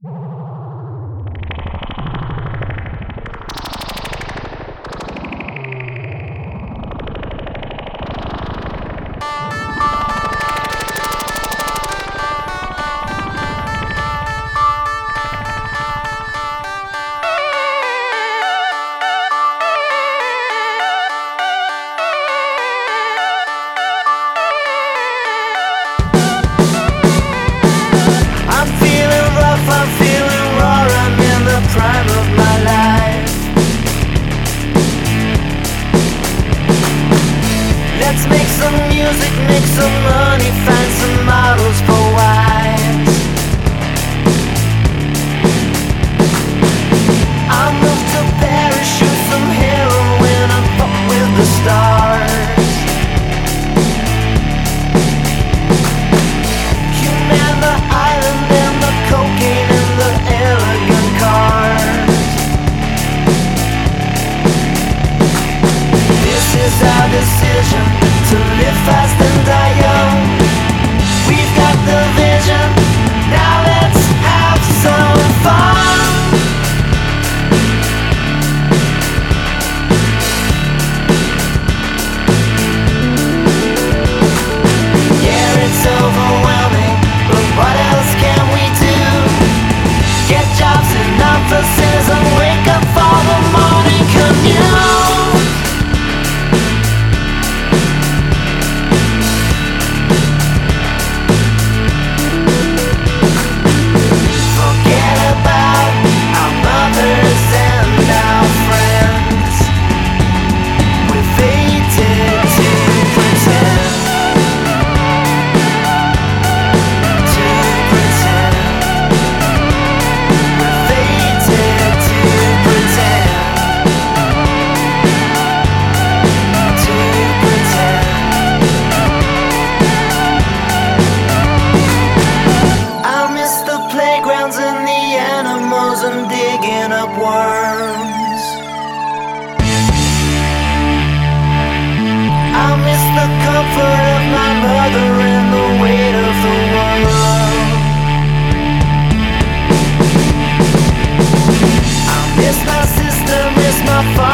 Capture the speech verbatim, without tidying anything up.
Let's make some music, make some money, find some models for wives. I'll move to Paris, shoot some heroin and fuck with the stars. You man the island and the cocaine and the elegant cars. This is our decision, to live fast and die young. We've got the vision, now let's have some fun. Yeah, it's overwhelming, but what else can we do? Get jobs in offices and wake up for the morning commute. And the animals and digging up worms. I miss the comfort of my mother and the weight of the world. I miss my sister, miss my father.